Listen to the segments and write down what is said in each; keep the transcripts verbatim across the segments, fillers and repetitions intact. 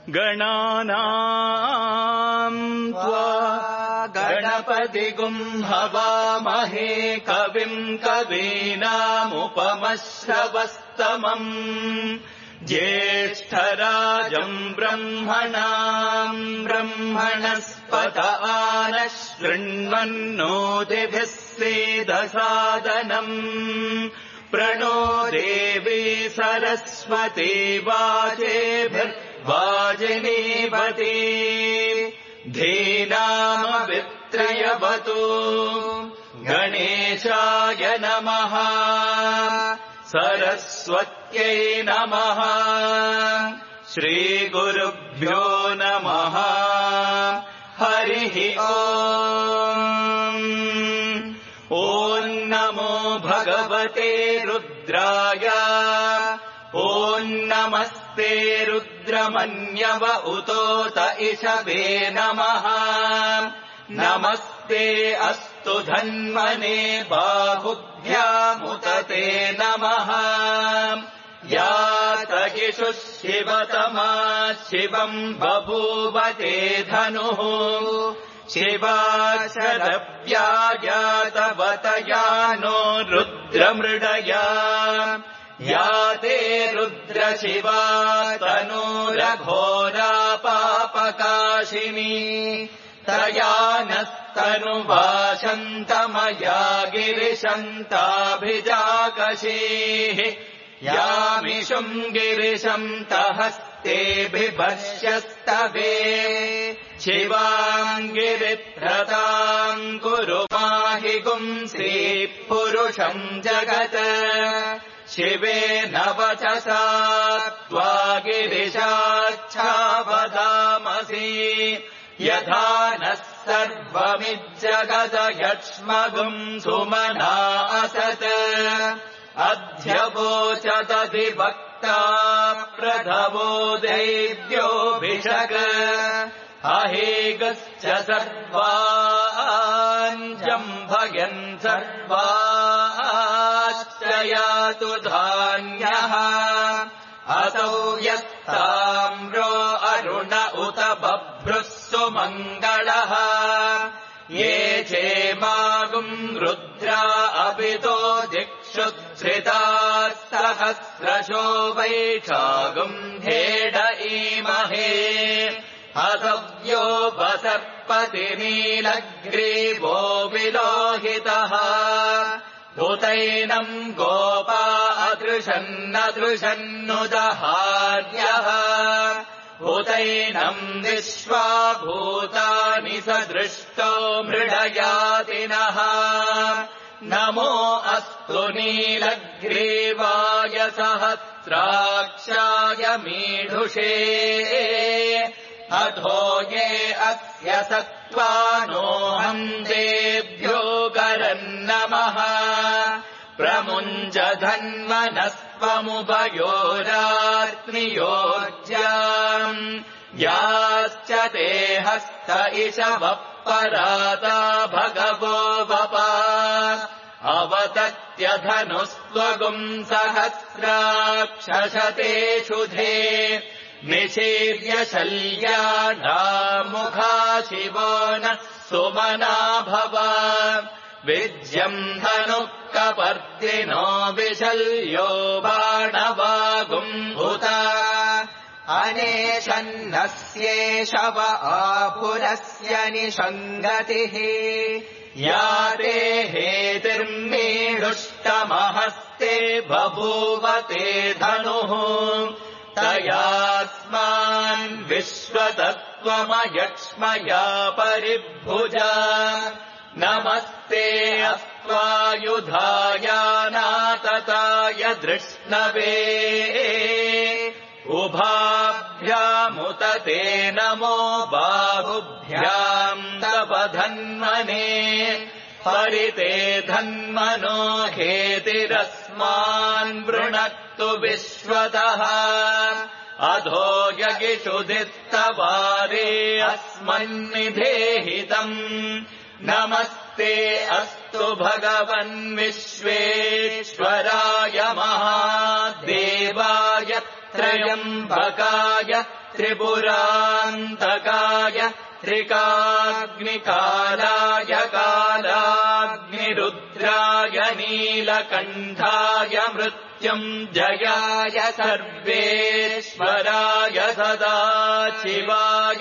गणानाम् त्वा गणपतिगुं हवामहे कविम् कवीनामुपमश्रवस्तमम् ज्येष्ठराजम् ब्रह्मणाम् ब्रह्मणस्पत आनः शृण्वन्नोतिभिः सेदसादनम् प्रणो देवी सरस्वती वाजेभिर्वाजिनीवती धीनामवित्रयवतु गणेशाय नमः सरस्वत्यै नमः श्रीगुरुभ्यो नमः हरिः ओम् ॐ नमो भगवते रुद्राय ॐ नमस्ते रुद्रमन्यव उतोत इषवे नमः नमस्ते अस्तु धन्वने बाहुभ्यामुत ते नमः यातयिषु शिवतमा शिवम् बभूव ते धनुः शिवाशरव्यायातवतया नो रुद्रमृडया या ते रुद्रशिवा तनूरघोरा पापकाशिनी तया नस्तनुवाशन्तमया गिरिशन्ताभिजाकशीः यामिषुम् गिरिशन्तहस्तेऽभिभष्यस्तवे शिवाम् गिरिप्रताम् कुरु माहि गुंसि पुरुषम् जगत् शिवेन वचसा त्वा गिरिशाच्छावदामसि यथा नः सर्वमिज्जगदयक्ष्मगुम् सुमना असत् अध्यवोचदधिवक्ता प्रधवो दैव्योऽभिषक् अहेगश्च सर्वान् जम्भयन् सर्वाश्च यातु धान्यः असौ यस्ताम्रो अरुण उत बभ्रुः सुमङ्गलः ये चेमागुम् रुद्रा अपितो दिक्षुधृताः सहस्रशो वैशागुम् धेड ईमहे असव्योपसर्पति नीलग्रीवो विलोहितः उतैनम् गोपा अदृशन्नदृशन्नुदहार्यः उतैनम् विश्वा भूतानि सदृष्टो मृडयातिनः नमो अस्तु नीलग्रीवाय सहस्राक्षाय मीढुषे अधो ये अस्य सत्त्वानोऽहम् तेभ्यो गरन्नमः प्रमुञ्जधन्वनस्त्वमुभयोरात्मियोज्याम् याश्च ते हस्त इषवः पराता भगवो वपा अवतत्यधनुस्त्वगुम् सहस्राक्षशतेषु धे निशीर्य शल्याढामुखा शिवो नः सुमना भव विज्यम् धनुः कपर्दिनो विशल्यो बाणवागुम्भुत अनेशन्नस्येषव आपुरस्य निषङ्गतिः या ते हेतिर्मीढुष्टमहस्ते बभूव ते धनुः तयास्मान् विश्वतत्त्वमयक्ष्मया परिभुजा नमस्ते अस्त्वायुधायानातताय धृष्णवे उभाभ्यामुत ते नमो बाहुभ्याम् तव धन्मने परिते धन्मनो हेतिरस्मान् वृणक्तु विश्वतः अधो यगिषुधिस्तवारे अस्मन्निधेहितम् नमस्ते अस्तु भगवन् विश्वेश्वराय महादेवाय त्रयम्बकाय त्रिपुरान्तकाय त्रिकाग्निकालाय कालाग्निरुद्राय नीलकण्ठाय मृत्युञ्जयाय सर्वेश्वराय सदाशिवाय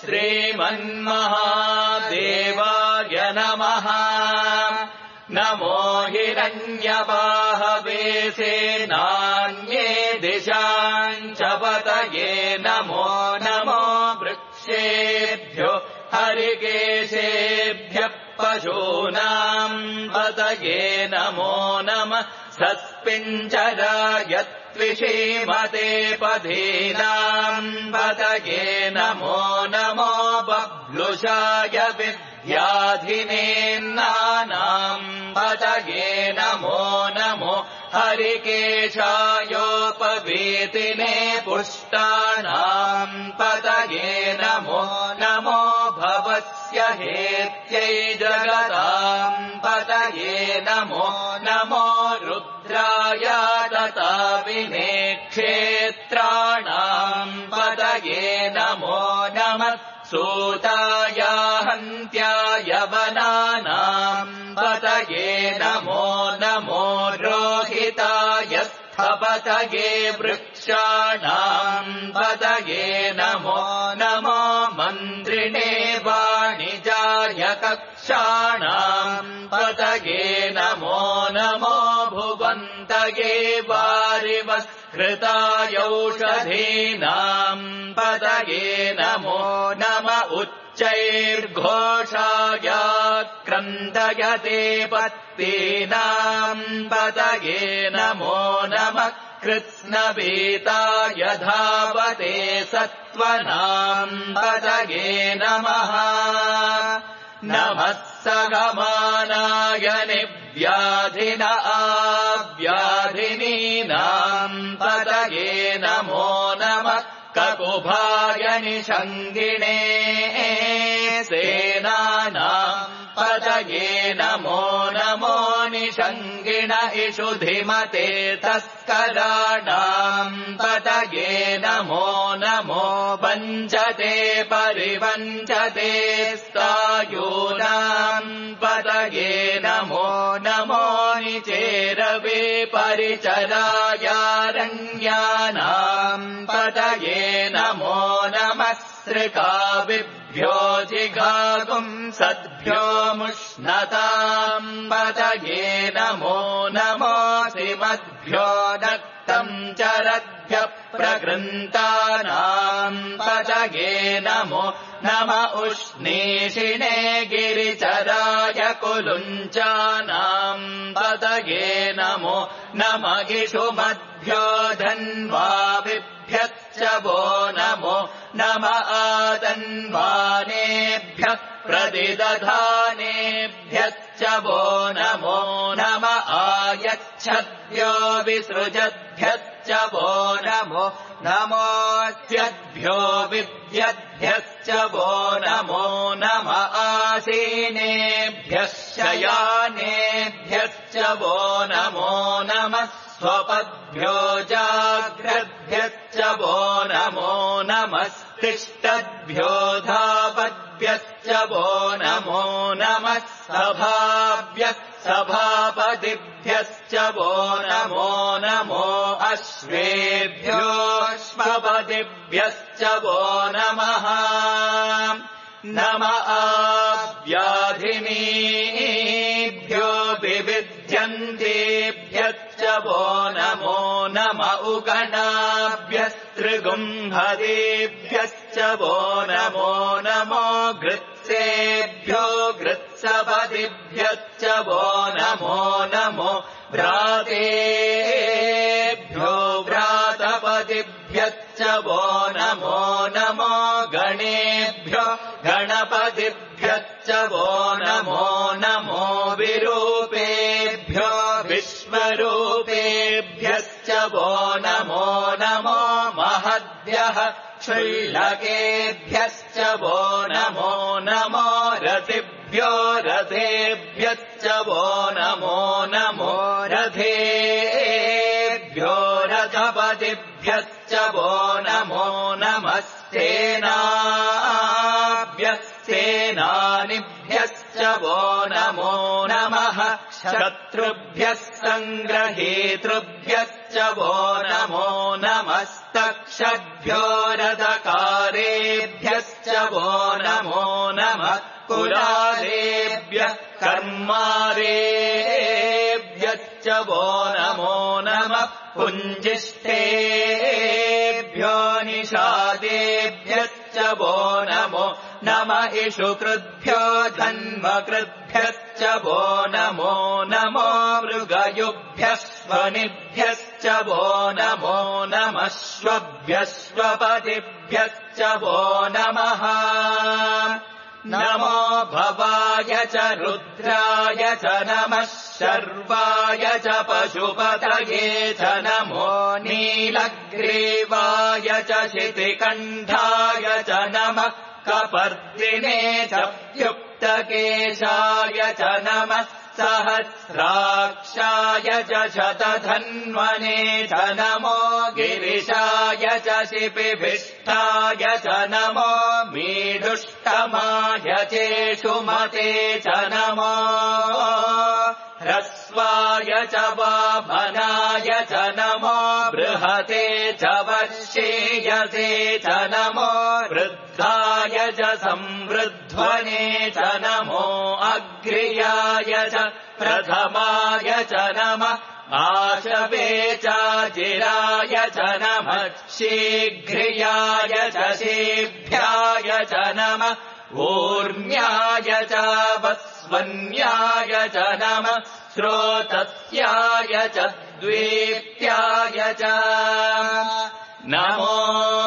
श्रीमन्महादेवाय नमः। नमो हिरण्यबाहवे सेनान्ये दिशाञ्च पतये नमो नमो वृक्षेभ्यो हरिकेशेभ्यः पशूनाम् पतये नमो नमः। सस्पिञ्जराय त्विषीमते पदीनाम् पतये नमो नमो बभ्लुषाय विद्याधिनेन्नानाम् पतये नमो नमो हरिकेशायोपवीतिने पुष्टानाम् पतये नमो नमो भवस्य हेत्यै जगताम् पतये नमो नमो रुद्राय तताविने क्षेत्राणाम् पतये नमो नमः। सूताय हन्त्याय वनानाम् पतये नमो नमो रोहिताय स्थपतये वृक्षाणाम् पतये नमो नमो मन्त्रिणे वाणिजाय कक्षाणाम् पतये नमो नमो भुवन्तये वारिवस्कृतायौषधीनाम् पतये नमो नम उच्चैर्घोषाय क्रन्दयते पत्तीनाम् पतये नमो नमः। कृत्स्नवीताय धावते सत्त्वनाम् पतये नमः। नमः सगमानाय निव्याधिन आव्याधिनीनाम् पतये नमो नमः। ककुभाय निषङ्गिणे सेनानाम् पतये नमो नमो निषङ्गिण इषुधिमते तस्कराणाम् पतये नमो नमो वञ्चते परिवञ्चते स्थायूनाम् पतये नमो नमो निचेरवे परिचरायारण्यानाम् पतये नमो नमः। सृकाविभ्यो जिघागुम् सद्भ्यो मुष्णताम् पतये नमो नमोऽसिमद्भ्यो नक्तम् चरद्भ्यः प्रगृन्तानाम् पतये नमो नम उष्णीषिणे गिरिचराय कुलुञ्चानाम् पतये नमो नम इषुमद्भ्यो धन्वाभिभ्यश्च वो नमो नम आतन्वानेभ्यः प्रतिदधानेभ्यश्च वो नमो नम आयच्छद्भ्यो विसृजद्भ्यश्च वो नमो नमोऽस्यद्भ्यो विद्यद्भ्यश्च वो नमो नम आसीनेभ्यः शयानेभ्यश्च वो नमो नमः। स्वपद्भ्यो जाग्रद्भ्यश्च वो नमो नमस्तिष्ठद्भ्यो धावद्भ्यश्च वो नमो नमः। सभाभ्यः सभापतिभ्यश्च वो नमो नमो अश्वेभ्योऽश्वपतिभ्यश्च वो नमः। नम आव्याधिनीभ्यो विविध्यन्तेभ्यश्च वो नमो नम उगणाभ्यस्त्रिगुम्भदेभ्यश्च वो नमो नमो गृत्सेभ्यो गृत्सपतिभ्यश्च वो नमो नमो व्रातेभ्यो व्रातपतिभ्यश्च वो नमो नमो गणेभ्यो गणपतिभ्यश्च वो नमो नमो विरूपेभ्यो विश्वरूपेभ्यश्च वो नमो नमो महद्भ्यः क्षुल्लकेभ्यश्च वो नमो नमो रथिभ्यो रथेभ्यश्च वो नमो नमो रथेभ्यो रथपतिभ्यश्च वो नमो नम सेनाभ्यः सेनानिभ्यश्च वो नमो नमः शत्रुभ्यः सङ्ग्रहेतृभ्यश्च वो नमो नमस्तक्षभ्यो रथकारेभ्यश्च वो नमो नमः कुलालेभ्यः कर्मारेभ्यश्च वो नमो नमः पुञ्जिष्ठेभ्यो निषादेभ्यश्च वो नमो नमः इषुकृद्भ्यो धन्वकृद्भ्यश्च वो नमो नमो मृगयुभ्यः स्वनिभ्यश्च वो नमो नमः श्वभ्यश्वपतिभ्यश्च वो नमः नमो भवाय च रुद्राय च नमः शर्वाय च पशुपतये च नमो नीलग्रीवाय च शितिकण्ठाय च नमः कपर्दिने च युक्तकेशाय च नमः सहस्राक्षाय च शतधन्वने च नमो गिरिशाय च शिपिभिष्ठाय च नमो मीडुष्टमाय चेषुमते च नमो ह्रस्वाय च वामनाय च नमो बृहते च वर्षेयसे च नमो वृद्धाय च संवृध्वने च नमो अग्र्याय च प्रथमाय च नमः आशवे चाजिराय च नमः शीघ्रियाय च शीभ्याय च नमः ऊर्म्याय च वस्वन्याय च नमः श्रोतस्याय च द्वीप्याय च नमो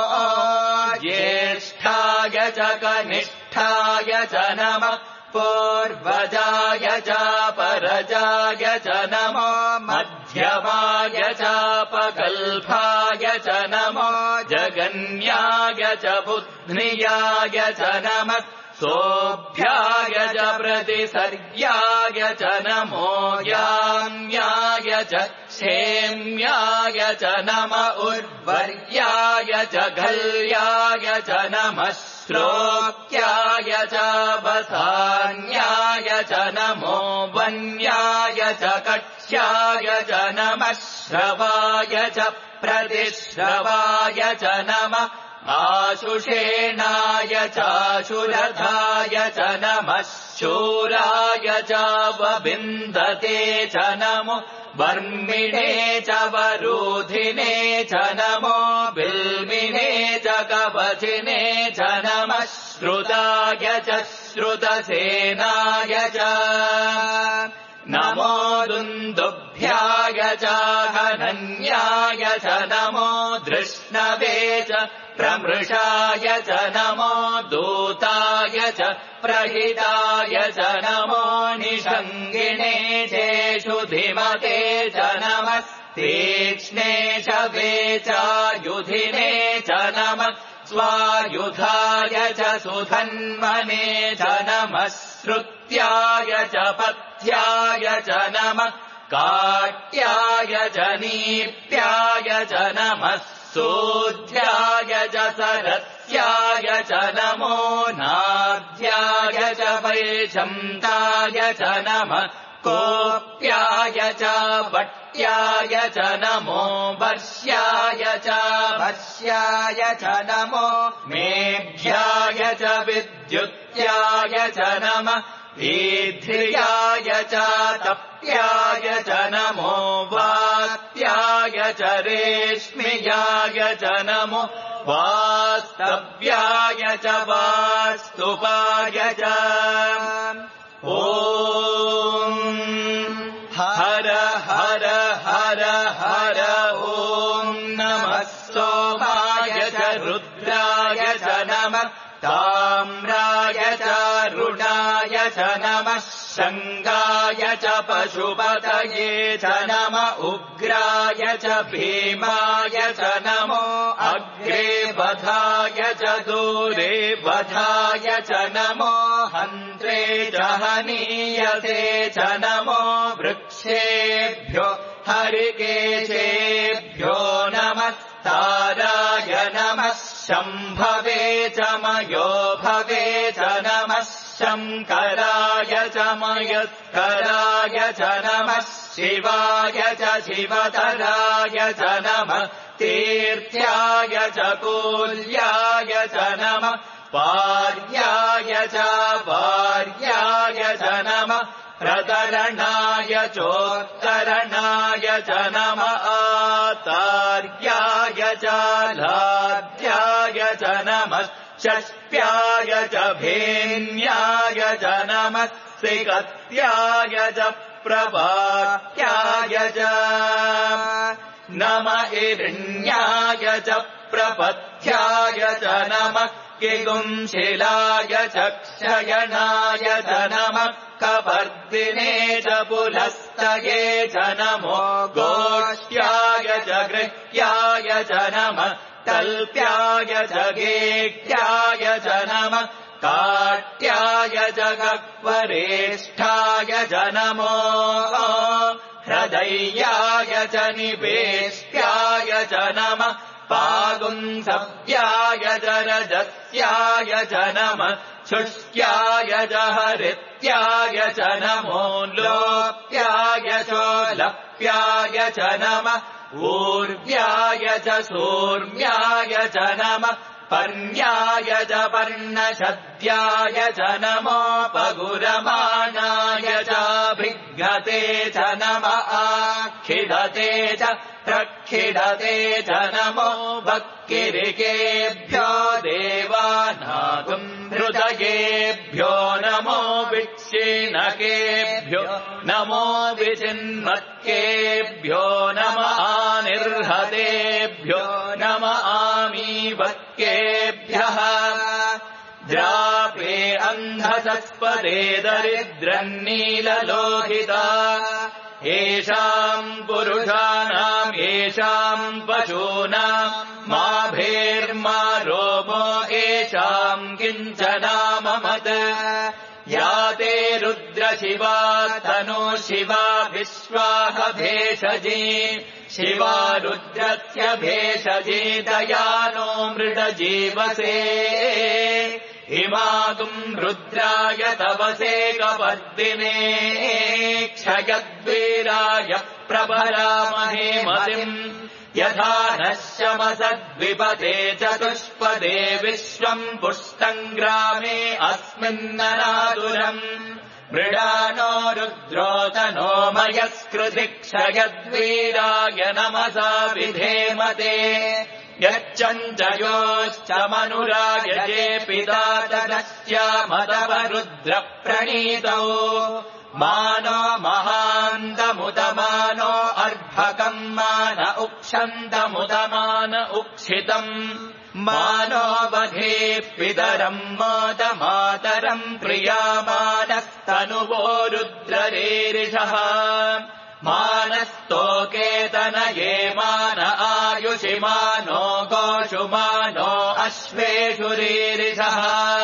ज्येष्ठाय च कनिष्ठाय च नमः पूर्वजाय च परजाय च नमो मध्यमाय च पकल्पाय च नमो जगन्याय च बुध्नियाय च नमः सोऽभ्याय च प्रतिसर्याय च नमो याम्याय च क्षेम्याय च नम उर्वर्याय च घल्याय च नमः श्लोक्याय च वसान्याय च नमो वन्याय च कक्ष्याय च नमः श्रवाय च प्रतिश्रवाय च नमः आशुषेणाय चाशुरथाय च नमः शूराय च वबिन्दते च नमो वर्मिणे च वरूधिने च नमो बिल्मिने च कवचिने च नमः श्रुताय च श्रुतसेनाय च नमो दुन्दुभ्याय च हनन्याय च नमो धृष्णवे च प्रमृषाय च नमो दूताय च प्रहिताय च नमो निषङ्गिणे चेषु धिमते च नमः तीक्ष्णे च वेचायुधिने च नमः स्वायुधाय च सुधन्वने च नमः श्रुत्याय च पथ्याय च नमः काट्याय च नीप्याय च नमः सोऽध्याय च सरस्याय च नमो नाध्याय च वैशन्ताय च नमः कोप्याय च वट्याय च नमो वर्ष्याय च वर्ष्याय च नमो मेघ्याय च विद्युत्याय च नमः ईध्र्याय च तप्याय च नमो वात्याय च रेश्म्याय च नमो वास्तव्याय च वास्तुपाय च ॐ हर हर हर हर ॐ नमः सोमाय च रुद्राय च नमः ताम्राय च रुणाय च नमः शङ्गाय च पशुपतये च नम उग्राय च भीमाय च नमो अग्रे वधाय च दूरे वधाय च नमो हन्त्रे च हनीयसे च नमो वृक्षेभ्यो हरिकेशेभ्यो नमः ताराय नमः शम्भ शिवाय च नमः शिवाय च शिवतराय च नमः तीर्थ्याय च कूल्याय च नमः पार्याय च वार्याय च नमः प्रतरणाय चोत्तरणाय च नमः आतार्याय च लाध्याय च नमः षष्ट्याय च भेन्याय च नमः सिकत्याय च प्रभात्याय च नम इरण्याय च प्रपथ्याय च नमः किगुंशिलाय च क्षयणाय च नमः कपर्दिने च पुलस्तये च नमो गोष्ठ्याय च गृह्याय च नमः तल्प्याय च गेह्याय च नमः काट्याय च गह्वरेष्ठाय च नमो हृदय्याय च निवेष्ट्याय च नमः पागुंसव्याय च रजस्याय च नमः शुष्क्याय च हरित्याय च नमो लोप्याय चोलप्याय च नमः ऊर्व्याय च सूर्म्याय च नमः पर्ण्याय च पर्णशद्याय च नमो पगुरमाणाय च भिघ्नते च नमः आखिडते च प्रक्षिडते च नमो भक्किरिकेभ्यो देवानागुम् हृदयेभ्यो नमो विक्षीणकेभ्यो नमो विचिन्मत्केभ्यो नमः आनिर्हतेभ्यो नमः आमीवत्केभ्यः द्रापे अन्धसस्पदे दरिद्रन्नीललोहिता येषाम् पुरुषाणाम् येषाम् पशूनाम् मा भेर्मा रोमो येषाम् किञ्चनाममत् या ते रुद्रशिवा तनो शिवा विश्वाह भेषजी शिवा रुद्रस्य भेषजी दयानो मृडजीवसे इमागुम् रुद्राय तवसे कपर्दिने क्षयद्वीराय प्रभरामहे मतिम् यथा नः शमसद्विपदे चतुष्पदे विश्वम् पुष्टम् ग्रामे अस्मिन्ननादुरम् मृडानो रुद्रोतनो मयस्कृति क्षयद्वीराय नमसा विधेमते यच्चञ्चयोश्च मनुरायजे पिता तदस्यामतव रुद्रप्रणीतौ मानो महान्तमुदमानो अर्भकम् मान उक्षन्तमुदमान उक्षितम् मानो वधे पितरम् मोदमातरम् प्रियामानस्तनुवो रुद्ररीरिषः मानस्तोकेतनये मान आयुषि मानो गोषु मानो अश्वेषु रीरिषः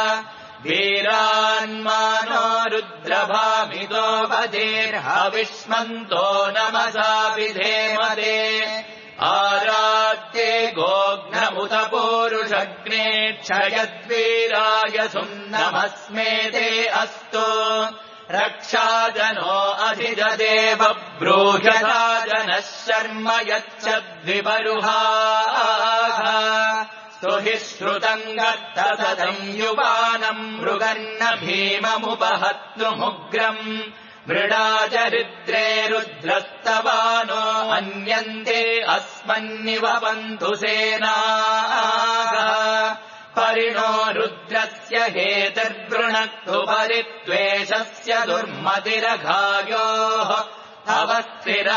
वीरान्मानो रुद्रभामितो वधेर्हविष्मन्तो नमसा विधेमते आराध्ये गोघ्नमुत पूरुषग्ने क्षयद्वीराय सुम्नमस्मेते अस्तु रक्षाजनो अधिजदेव ब्रूह्यथा जनः शर्म यच्छद्विपरुहाः स्तुहि श्रुतम् गत्तसदम् युवानम् मृगन्न भीममुपहत्तुमुग्रम् मृडाचरिद्रे रुद्रस्तवानो अन्यन्ते अस्मन्निवपन्तु सेनाः परिणो रुद्रस्य हेतिर्वृणक्तु परित्वेषस्य दुर्मतिरघायोः तव स्थिरा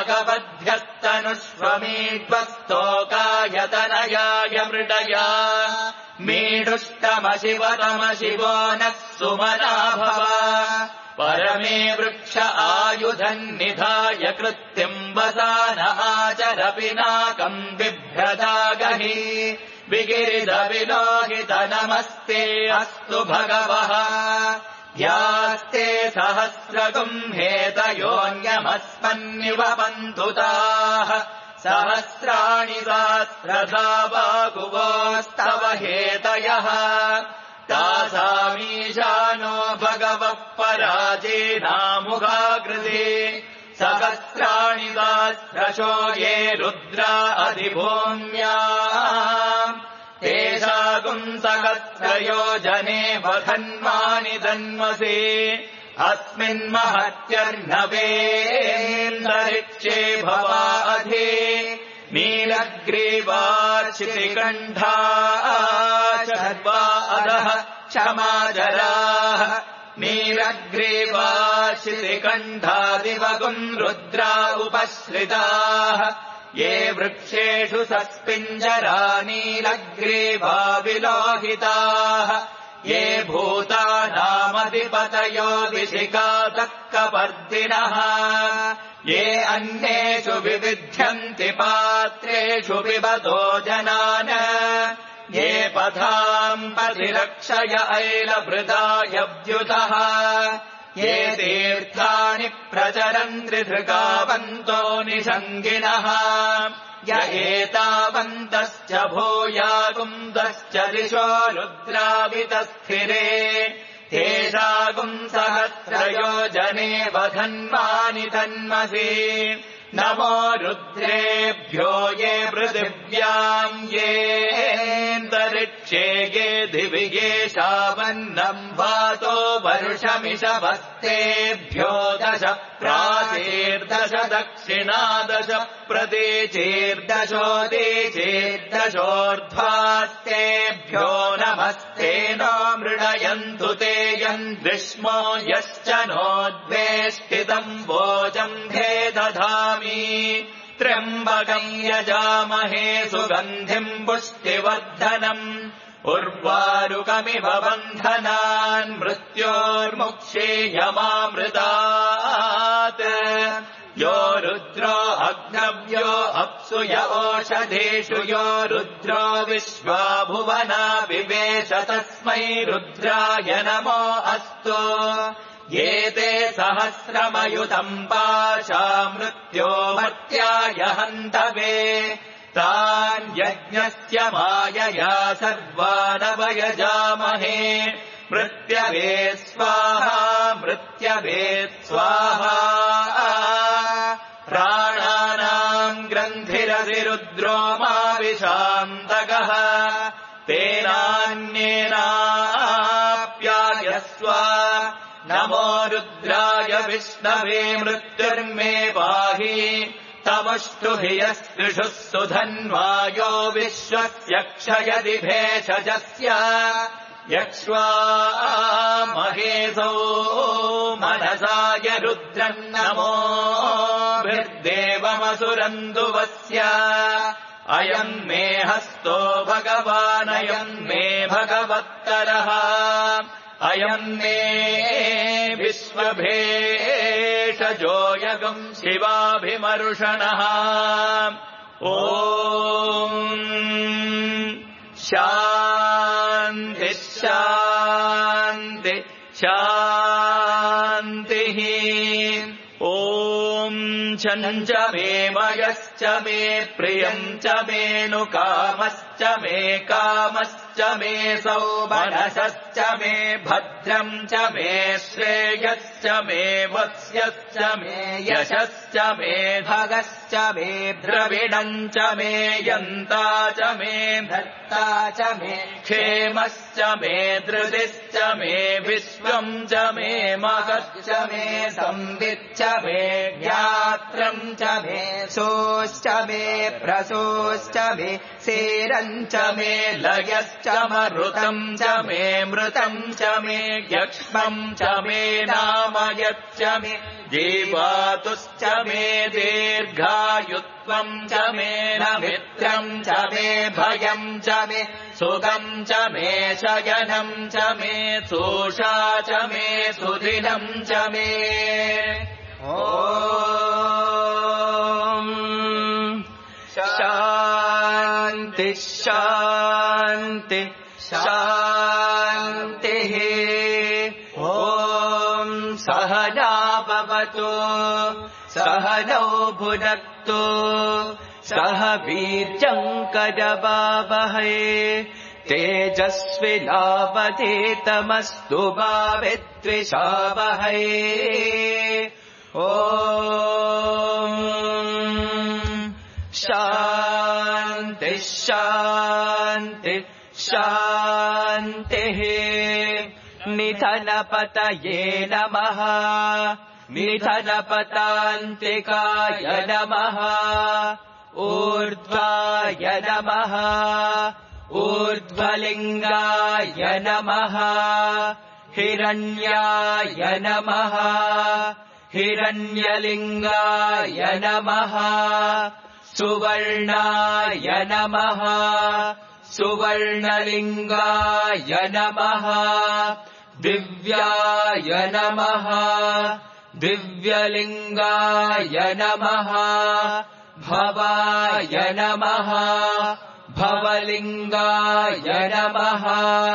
भगवद्भ्यस्तनुष्वमीड्वस्तोकायतनयाय मृडया मीडुष्टमशिवतमशिवो नः सुमना भव परमे वृक्ष आयुधन्निधाय कृत्तिम् वसान आचर पिनाकम् बिभ्रदागहि विगिरिदविलोहित नमस्ते अस्तु भगवः यास्ते सहस्रगुम् हेतयोऽन्यमस्मन्निवपन्तु ताः सहस्राणि सहस्रधा बाहुवोस्तव हेतयः तासामीशानो भगवः पराजेनामुखाकृते सहस्राणि सहस्रशो ये रुद्रा अधिभूम्या तेषागुम् सहस्रयोजने वधन्वानि धन्वसे अस्मिन्महत्यर्णवेन्दरिक्षे भवाधे नीलग्रीवार्चितिकण्ठा शर्वा अधः क्षमाजराः नीलग्रीवार्चितिकण्ठादिवगुम् रुद्रा उपश्रिताः ये वृक्षेषु सस्पिञ्जरा नीलग्रीवा विलोहिताः ये भूतानामधिपतयो विशिखातक्कपर्दिनः ये अन्येषु विविध्यन्ति पात्रेषु पिबतो जनान ये पथाम् पथिरक्षय ऐलभृतायव्युतः ये तीर्थानि प्रचरन्ति धृकावन्तो निषङ्गिनः य एतावन्तश्च भूयागुंसश्च दिशो रुद्रावितस्थिरे तेषागुम् सहस्रयोजने वधन्वानि धन्वसि नमो रुद्रेभ्यो ये पृथिव्याम् येऽन्तरिक्षे ये दिवि येषावन्नम् वातो वर्षमिषवस्तेभ्यो दश प्राचेर्दश दक्षिणादश प्रदेचेर्दशोदेचेर्दशोर्ध्वास्तेभ्यो नमस्ते नो मृडयन्तु ते यम् ग्रीष्मो यश्च नोद्वेष्टितम् वोजम् भे दधामि त्र्यम्बकम् यजामहे सुगन्धिम् पुष्टिवर्धनम् उर्वारुकमिव बन्धनान् मृत्योर्मुक्षेयमामृतात् यो रुद्रो अग्नव्यो अप्सु य ओषधेषु यो रुद्रो विश्वा भुवना विवेश तस्मै रुद्राय नमो अस्तु ये ते सहस्रमयुतम् पाशा मृत्यो मर्त्याय हन्तवे तान् यज्ञस्य मायया सर्वानवयजामहे मृत्यवे स्वाहा मृत्यवे स्वाहा प्राणानाम् ग्रन्थिरधिरुद्रो माविशान्तकः तेनान्येनाप्यायस्व नमो रुद्राय विष्णवे मृत्युर्मे पाहि तमष्टु हि यस्त्रिषुः सुधन्वायो विश्वस्य क्षयति भेषजस्य यक्ष्वा महेशो मनसाय रुद्रम् नमोभिर्देवमसुरन्दुवस्य अयम् मे हस्तो भगवानयम् मे भगवत्तरः अयम् मे विश्वभेषजो यगुम् शिवाभिमर्षणः ॐ शान्ति शान्ति शान्तिः ॐ छञ्च मे मयश्च मे प्रियम् च मेऽनुकामश्च मे कामश्च मे सौमनसश्च मे भद्रम् च मे श्रेयश्च मे वत्स्यश्च मे यशश्च मे भगश्च मे द्रविणम् च मे यन्ता च मे भर्ता च मे क्षेमश्च मे धृतिश्च मे विश्वम् च मे महश्च मे संविच्च मे ज्ञात्रम् च मे सोश्च मे प्रसोश्च मे सेरम् च मे लयश्च मरुतम् च मे मृतम् च मे यक्ष्मम् च मे नामयच्च मे जीवातुश्च मे दीर्घायुत्वम् च मे नमित्रम् च मे भयम् च मे सुखम् च मे शयनम् च मे सोषा च मे सुदिनम् च मे ॐ शान्ति शान्ति शान्तिः ॐ सहना भवतु सहनौ भुनक्तु सह वीर्यम् करवावहै तेजस्विनावधीतमस्तु मा विद्विषावहै। ॐ शान्ति शान्ति शान्तिः। निधनपतये नमः। निधनपतान्तिकाय नमः। ऊर्ध्वाय नमः। ऊर्ध्वलिङ्गाय नमः। हिरण्याय नमः। हिरण्यलिङ्गाय नमः। सुवर्णाय नमः। सुवर्णलिङ्गाय नमः। दिव्याय नमः। दिव्यलिङ्गाय नमः। भवाय नमः। भवलिङ्गाय नमः।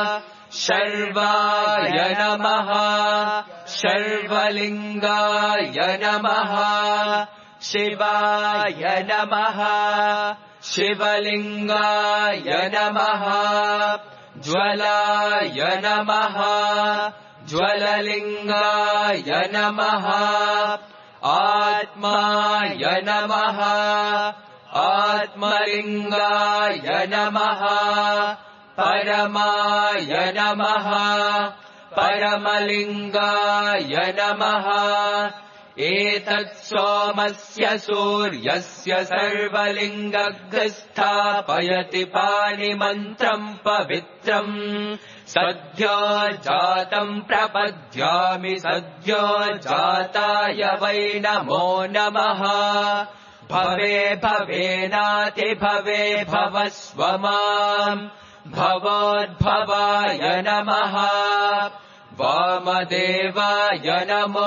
शर्वाय नमः। शर्वलिङ्गाय नमः। शिवाय नमः। शिवलिङ्गाय नमः। ज्वलाय नमः। ज्वललिङ्गाय नमः। आत्माय नमः। आत्मलिङ्गाय नमः। परमाय नमः। परमलिङ्गाय नमः। एतत् सोमस्य सूर्यस्य सर्वलिङ्गस्थापयति पाणिमन्त्रम् पवित्रम्। सद्यो जातम् प्रपद्यामि सद्यो जाताय वै नमो नमः। भवे भवेनाति भवे भवस्व माम्। भवोद्भवाय नमः। वामदेवाय नमो।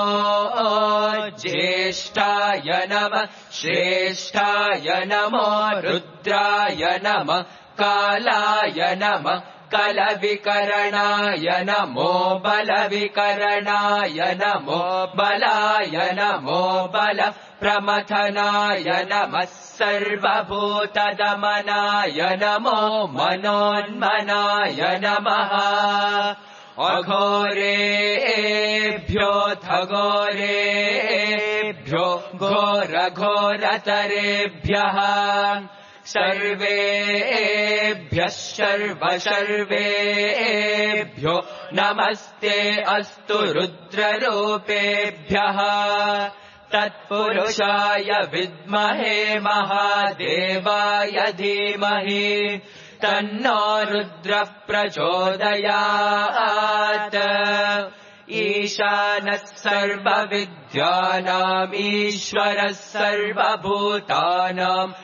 ज्येष्ठाय नमः। श्रेष्ठाय नमो। रुद्राय नमः। कालाय नमः। कलविकरणाय नमो। बलविकरणाय नमो। बलाय नमो। बल प्रमथनाय नमः। सर्वभूतदमनाय नमो। मनोन्मनाय नमः। अघोरेभ्योऽथ घोरेभ्यो घोरघोरतरेभ्यः सर्वेभ्यः सर्वशर्वेभ्यो नमस्ते अस्तु रुद्ररूपेभ्यः। तत्पुरुषाय विद्महे महादेवाय धीमहि तन्नो रुद्रः प्रचोदयात्। ईशानः सर्वविद्यानाम् ईश्वरः सर्वभूतानाम्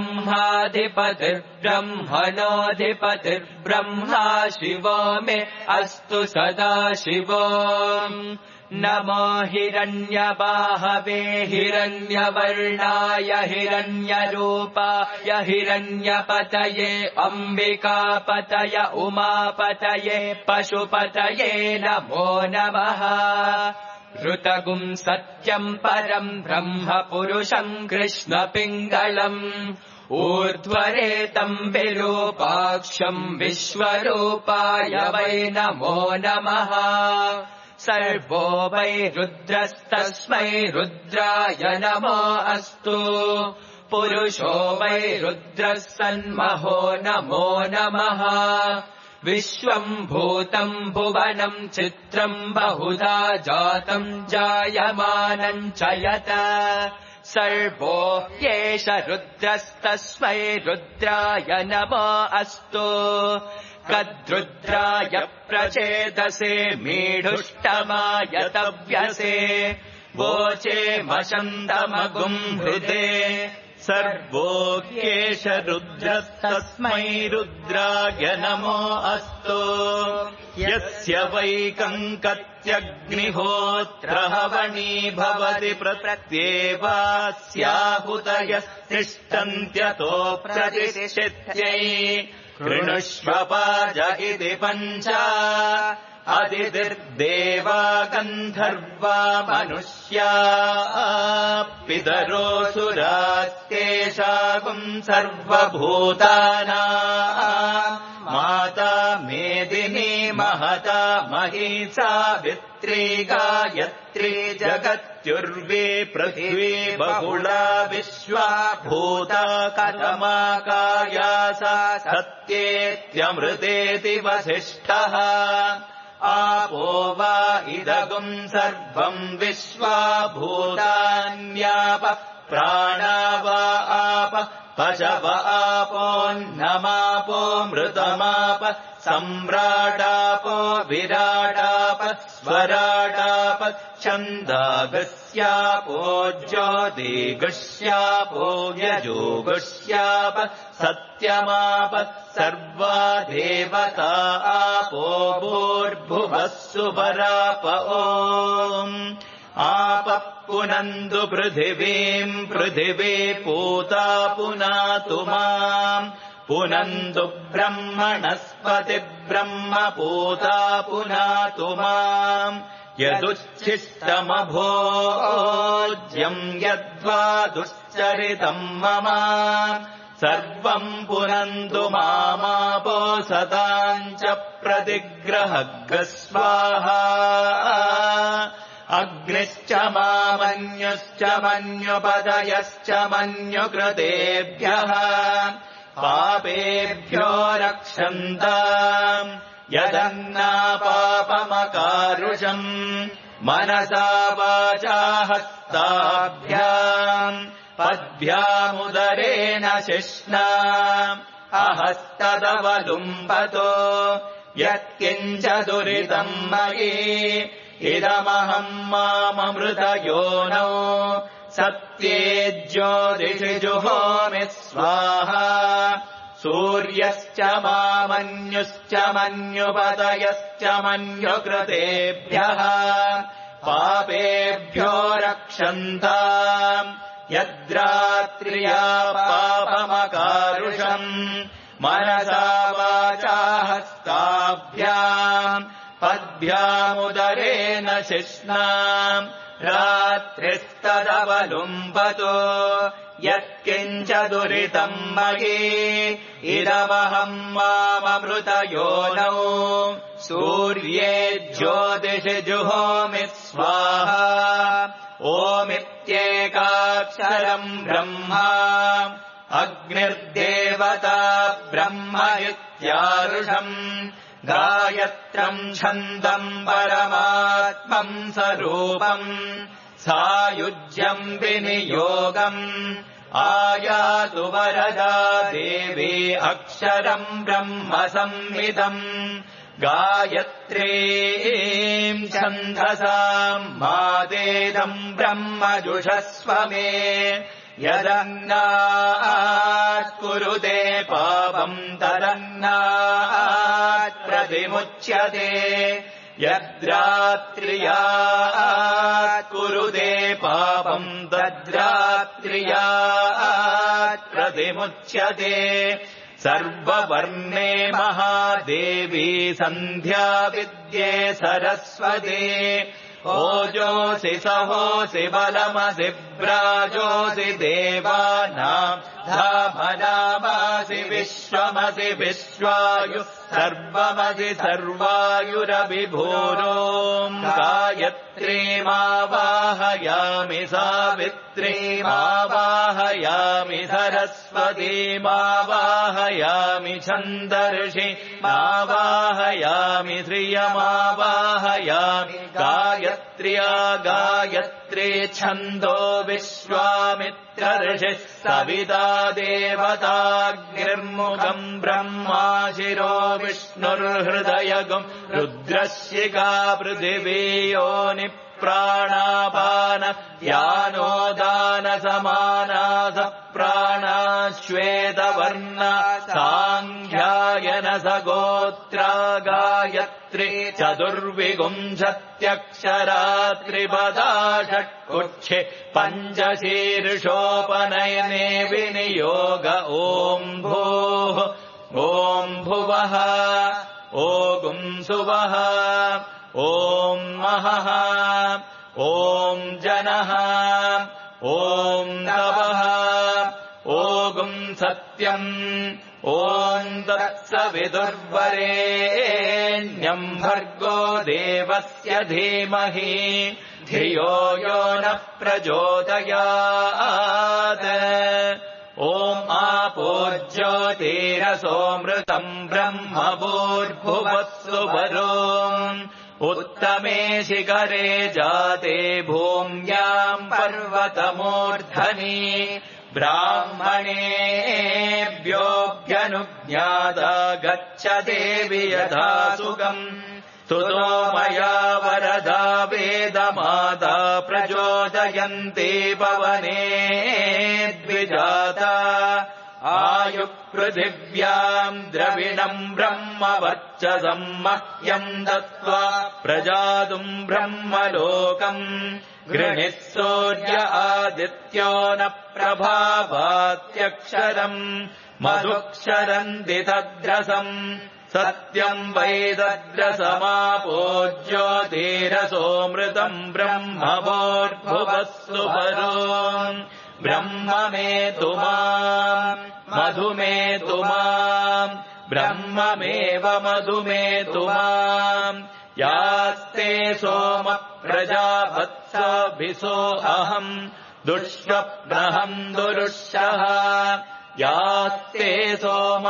ब्रह्माधिपतिर्ब्रह्मणोऽधिपतिर्ब्रह्मा शिवो मे अस्तु सदा शिवो। नमो हिरण्यबाहवे हिरण्यवर्णाय हिरण्यरूपाय हिरण्यपतये अम्बिकापतय उमापतये पशुपतये नमो नमः। ऋतगुं सत्यम् परम् ब्रह्म पुरुषम् कृष्णपिङ्गलम् ऊर्ध्वरेतम् विरूपाक्षम् विश्वरूपाय वै नमो नमः। सर्वो वै रुद्रस्तस्मै रुद्राय नमो अस्तु। पुरुषो वै रुद्रः सन्महो नमो नमः। विश्वम् भूतम् भुवनम् चित्रम् बहुधा जातम् जायमानम् च यत् सर्वो येष रुद्रस्तस्मै रुद्राय नमो अस्तु। कद्रुद्राय प्रचेदसे मीढुष्टमाय तव्यसे वोचे मशन्दमगुम् हृदे सर्वोऽप्येष रुद्रस्तस्मै रुद्राय नमो अस्तु। यस्य वैकङ्कत्यग्निहोत्र हवनी भवति प्रत्येवास्याहुतयस्तिष्ठन्त्यतो प्रतिष्ठित्यै कृणुष्व पाज इति पञ्चा अदितिर्देवा गन्धर्वा मनुष्या पितरोऽसुरास्तेषागुम् सर्वभूतानाम् माता मेदिनी महता मही सावित्री गायत्री जगत्युर्वे पृथ्वी बहुला विश्वा भूता कथमाकाया सा सत्येत्यमृतेति वसिष्ठः आपो वा इदगुम् सर्वम् विश्वा भूतान्यापः प्राणा वा आपः पशव आपोऽन्नमापो मृतमाप सम्राटापो विराटाप स्वराटाप छन्दागस्यापो ज्योतिगुष्यापो यजुगुष्याप सत्यमाप सर्वा देवता आपो भूर्भुवः सुवराप ओम् आपः पुनन्दु पृथिवीम् पृथिवी पूता पुनातु माम् पुनन्दु ब्रह्मणस्पति ब्रह्म पूता पुनातु माम् यदुच्छिष्टमभोज्यम् यद्वा दुश्चरितम् मम सर्वम् पुनन्दु मामापो सताम् च प्रतिग्रहग् स्वाहा अग्निश्च मामन्युश्च मन्युपदयश्च मन्युकृतेभ्यः पापेभ्यो रक्षन्ताम् यदन्नापापमकारुषम् मनसा वाचा हस्ताभ्याम् पद्भ्यामुदरेण शिष्णा अहस्तदवलुम्बतो यत्किञ्च दुरितम् मयि इदमहम् माममृतयोनौ सत्ये ज्योतिषि जुहोमि स्वाहा सूर्यश्च मामन्युश्च मन्युपतयश्च मन्युकृतेभ्यः पापेभ्यो रक्षन्ताम् यद्रात्र्या पापमकारुषम् मनसा वाचा हस्ताभ्याम् पद्भ्यामुदरेण शिष्णा रात्रिस्तदवलुम्बतो यत्किञ्च दुरितम् मयि इदमहम् माममृतयोनौ सूर्ये ज्योतिषि जुहोमि स्वाहा ओमित्येकाक्षरम् ब्रह्मा अग्निर्देवता ब्रह्म इत्यारुषम् गायत्रम् छन्दम् परमात्मम् स्वरूपम् सायुज्यम् विनियोगम् आयातु वरदा देवी अक्षरम् ब्रह्म संहितम् गायत्रीम् छन्दसाम् मादेदम् ब्रह्म जुषस्व मे यदन्नात् कुरुते पापम् तदन्नात् प्रतिमुच्यते यद्रात्र्यात् कुरुते पापम् तद्रात्र्यात् प्रतिमुच्यते सर्ववर्णे महादेवी सन्ध्या विद्ये सरस्वती ओजोऽसि सहोऽसि बलमसि व्राजोऽसि देवानाम् धामनामासि विश्वमसि विश्वायुः सर्वमसि सर्वायुरभिभूरोम् गायत्रीमावाहयामि सावित्रीमावाहयामि सरस्वतीमावाहयामि छन्दर्षि मावाहयामि श्रियमावाहयामि गायत्र्या गायत्री छन्दो विश्वामित्रर्षिः सविता देवताग्निर्मुखम् ब्रह्मा शिरो विष्णुर्हृदयगुम् रुद्रशिखा पृथिवी योनि प्राणापान यानोदान समानास प्राणा श्वेतवर्णा साङ्ख्यायन सगोत्रा गायत्री चतुर्विंशत्यक्षरा त्रिपदा षट्कुक्षे पञ्चशीर्षोपनयने विनियोग ॐ भूः ॐ भुवः ॐ सुवः ॐ महः ॐ जनः ॐ नवः ॐ सत्यम् ॐ तत्सवितुर्वरेण्यम् भर्गो देवस्य धीमहि धियो यो नः प्रचोदयात् ॐ आपो ज्योतिरसोऽमृतम् ब्रह्म भूर्भुवस्सु वरोम् उत्तमे शिखरे जाते भूम्याम् पर्वतमूर्धनि ब्राह्मणेभ्योऽभ्यनुज्ञाता गच्छ देवि यथा सुखम् स्तुतो मया वरदा वेदमाता प्रचोदयन्ते पवने द्विजाता आयुः पृथिव्याम् द्रविणम् ब्रह्मवर्चसम् मह्यम् दत्त्वा प्रजातुम् ब्रह्मलोकम् गृणिः सूर्य आदित्यो न प्रभावात्यक्षरम् मधुक्षरन्ति तद्रसम् सत्यम् वै तद्रसमापो ज्योतिरसोऽमृतम् ब्रह्म भूर्भुवस्सु वरोम् ब्रह्म मे तु माम् मधु मे तु माम् ब्रह्ममेव मधु मे तु माम् यास्ते सोम प्रजावत्सभिसो अहम् दुष्स्वप्नहम् दुरुष्यः यास्ते सोम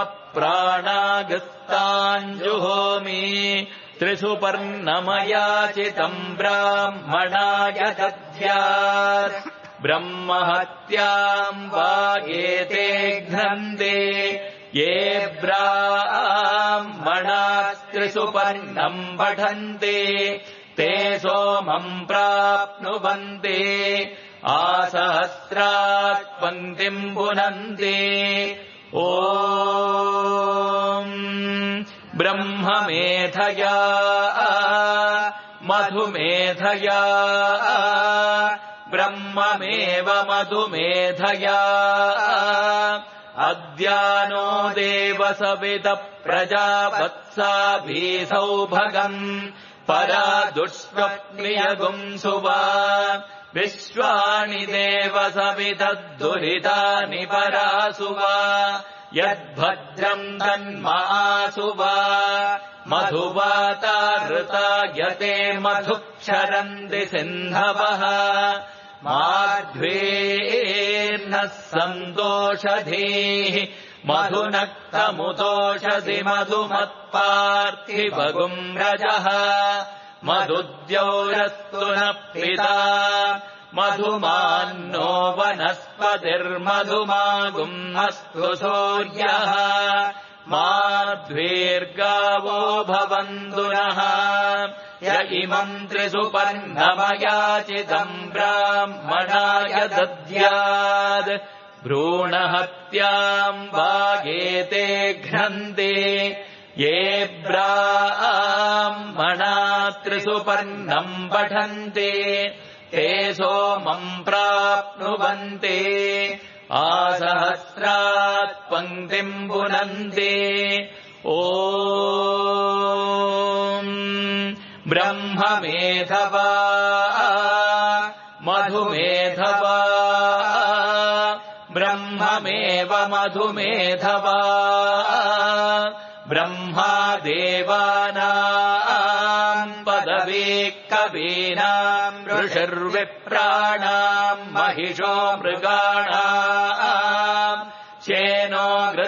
प्राणागस्ताञ्जुहोमि त्रिसुपर्णमयाचितम् ब्राह्मणाय दद्यात् ब्रह्महत्याम् वागेते घ्नन्ते ये ब्राह्मणास्त्रिसुपर्णम् पठन्ते ते सोमम् प्राप्नुवन्ते आसहस्रात् पङ्क्तिम् पुनन्ते ॐ ब्रह्ममेधया मधुमेधया ब्रह्ममेव मधुमेधया अद्यानो देवसवितः प्रजावत्साभिसौभगम् परा दुष्स्वप्नियगुम् सुवा विश्वानि देवसवितद्दुरितानि परासुवा यद्भद्रम् तन्मासुवा मधुवाता यते मधुक्षरन्ति सिन्धवः माध्वेर्नः सन्तोषधीः मधुनक्तमुतोषधि मधुमत्पार्थिवगुम् रजः मधुद्यौरस्तु नः पिता मधुमान्नो वनस्पतिर्मधुमागुम् अस्तु सूर्यः माध्वेर्गावो भवन्तु नः य इमम् त्रिसुपर्णमयाचितम् ब्राह्मणाय दद्यात् भ्रूणहत्याम् वागेते घ्नन्ते ये ब्राह्मणा त्रिसुपर्णम् पठन्ते ते सोमम् प्राप्नुवन्ते आसहस्रात् पङ्क्तिम् पुनन्ते ॐ ब्रह्ममेधवा मधुमेधवा ब्रह्ममेव मधुमेधवा ब्रह्मा देवानाम् पदवी कवीनाम् ऋषिर्विप्राणाम् महिषो मृगाणाम् शेनो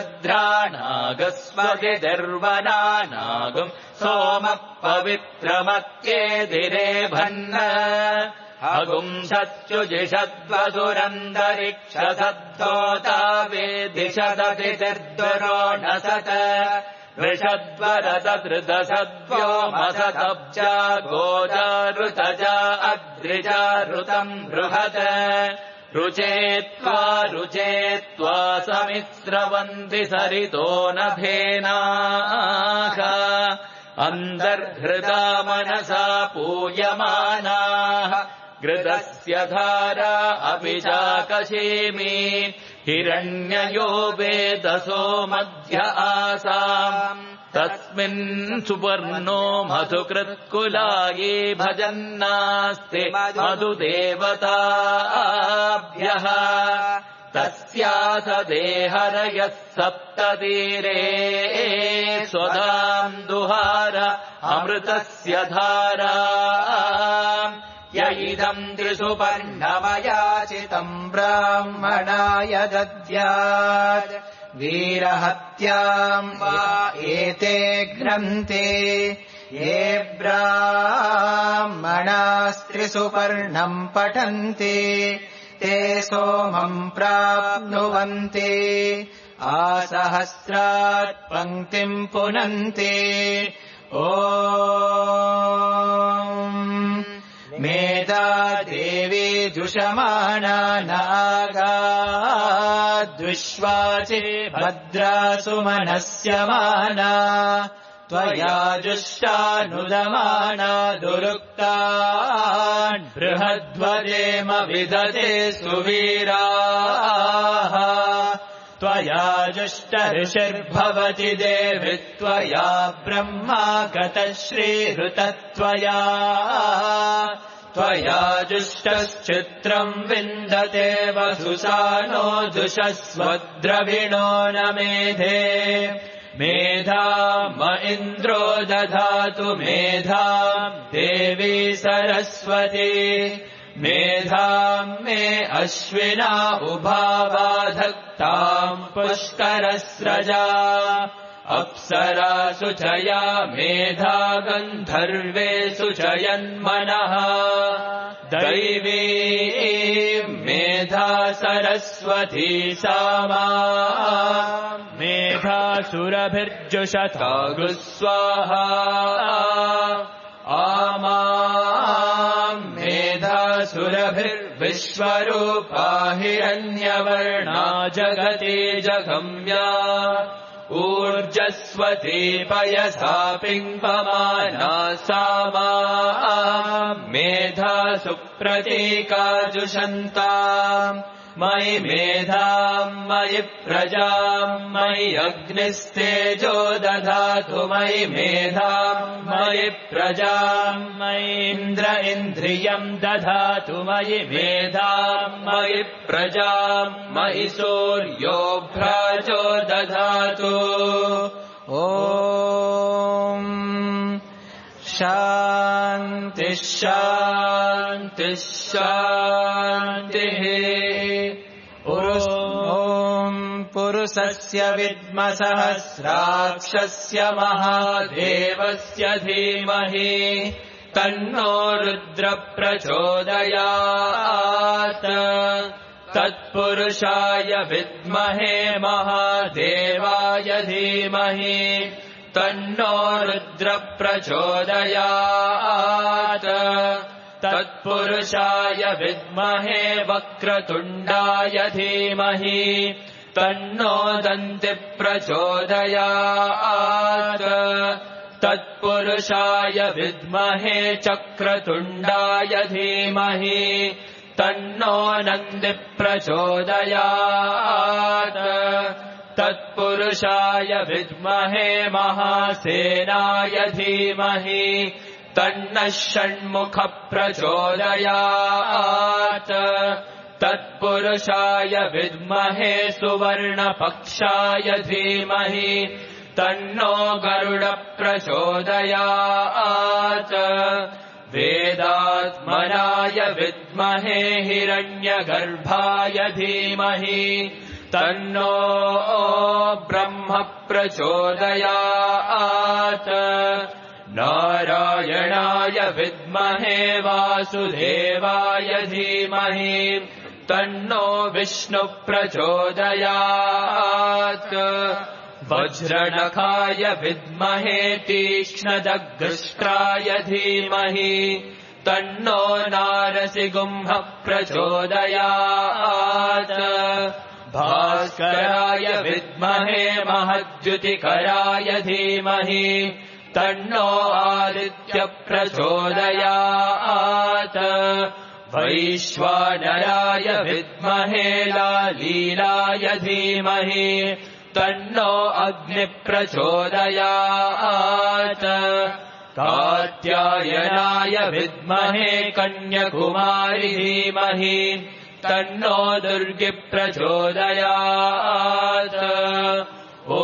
गृध्राणागस्वगिर्वनानागुम् सोमः पवित्रमत्येदिरेभन्न अगुम् सत्युजिषद्वसुरन्तरिक्षसद्धोता वेदिशदतिर्दुरो न सत ऋषद्वरदधृतसद्व्योमसतब्जा गोजारुतजा अद्रिजारुतम् बृहत् रुचेत्वा रुचेत्वा समिस्रवन्ति सरितो नभेनाः अन्तर्हृदा मनसा पूयमानाः घृतस्य धारा अपि चाकशीमि हिरण्ययो वेदसो मध्य आसाम् तस्मिन् सुपर्णो मधुकृत्कुलाये भजन्नास्ति मधुदेवताभ्यः तस्यास देहरयः सप्ततीरे स्वदाम् दुहार अमृतस्य धारा य इदम् त्रिसुपर्णमयाचितम् ब्राह्मणाय दद्यात् वीरहत्याम् वा एते ग्रन्थे ये ब्राह्मणास्त्रिसुपर्णम् पठन्ति ते सोमम् प्राप्नुवन्ति आसहस्रात् पङ्क्तिम् पुनन्ति ॐ मेधा देवी जुषमाना नागाद्विश्वाचे भद्रासुमनस्यमाना त्वया जुष्टानुदमाना दुरुक्तान् बृहद्वदेम विदते सुवीराः त्वया जुष्टऋषिर्भवति देवि त्वया ब्रह्मा गतः श्रीहृतत्वया त्वया जुष्टश्चित्रम् विन्दते वसुसानो दुषस्वद्रविणो न मेधे मेधाम इन्द्रो दधातु मेधाम् देवी सरस्वती मेधाम् मे अश्विना उभावाधत्ताम् पुष्करस्रजा अप्सरासु च या मेधा गन्धर्वेषु च यन्मनः दैवी मेधा सरस्वती सामा मेधासुरभिर्जुषता गुस्वाहा आमा मेधासुरभिर्विश्वरूपा हिरण्यवर्णा जगति जगम्या ऊर्जस्वती पयसा पिङ्गमाना सामा मेधा सुप्रतीका जुषन्ताम् मयि मेधाम् मयि प्रजाम् मयि अग्निस्तेजो दधातु मयि मेधाम् मयि प्रजाम् मयि इन्द्र इन्द्रियम् दधातु मयि मेधाम् मयि प्रजाम् मयि सूर्यो भ्राजो दधातु ॐ शान्तिः शान्तिः शान्तिः ॐ पुरुषस्य विद्मसहस्राक्षस्य महादेवस्य धीमहि तन्नो रुद्र प्रचोदयात् तत्पुरुषाय विद्महे महादेवाय धीमहि तन्नो रुद्र प्रचोदयात् तत्पुरुषाय विद्महे वक्रतुण्डाय धीमहि तन्नो दन्ति प्रचोदयात् तत्पुरुषाय विद्महे चक्रतुण्डाय धीमहि तन्नो नन्दी प्रचोदयात् तत्पुरुषाय विद्महे महासेनाय धीमहि तन्नः षण्मुख प्रचोदयात् तत्पुरुषाय विद्महे सुवर्णपक्षाय धीमहि तन्नो गरुड प्रचोदयात् वेदात्मनाय विद्महे हिरण्यगर्भाय धीमहि तन्नो ब्रह्म प्रचोदयात् नारायणाय विद्महे वासुदेवाय धीमहि तन्नो विष्णु प्रचोदयात् वज्रनखाय विद्महे तीक्ष्णदग्गष्ट्राय धीमहि तन्नो नारसिंह प्रचोदयात् भास्कराय विद्महे महद्युतिकराय धीमहि तन्नो आदित्य प्रचोदयात् वैश्वानराय विद्महे लालीलाय धीमहि तन्नो अग्नि प्रचोदयात् कात्यायनाय विद्महे कन्याकुमारी धीमहि तन्नो दुर्गि प्रचोदयात् ॐ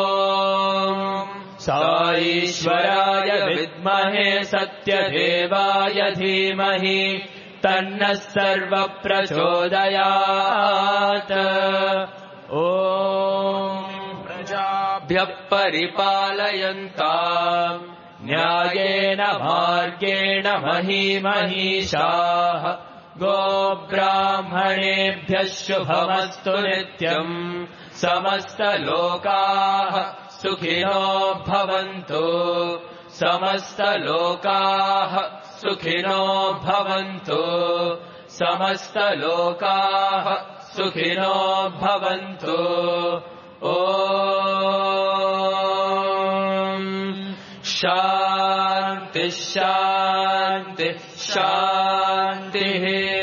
साईश्वराय विद्महे सत्यदेवाय धीमहि तन्नः सर्व प्रचोदयात् ॐ प्रजाभ्यः परिपालयन्ताम् न्यायेन मार्गेण महीमहीषाः गोब्राह्मणेभ्यः शुभमस्तु नित्यम् समस्तलोकाः सुखिनो भवन्तु समस्तलोकाः सुखिनो भवन्तु समस्तलोकाः सुखिनो भवन्तु ॐ शान्ति शान्ति शान्तिः